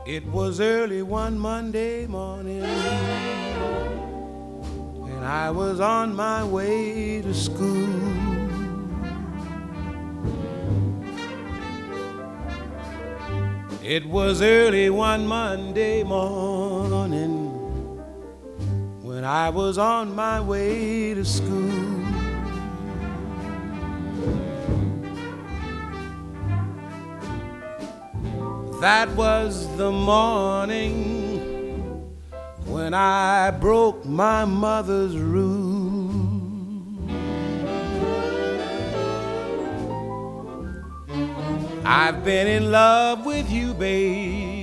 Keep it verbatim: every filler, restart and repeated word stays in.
It was early one Monday morning, and I was on my way to school. It was early one Monday morning when I was on my way to school. That was the morning when I broke my mother's rule. I've been in love with you, babe,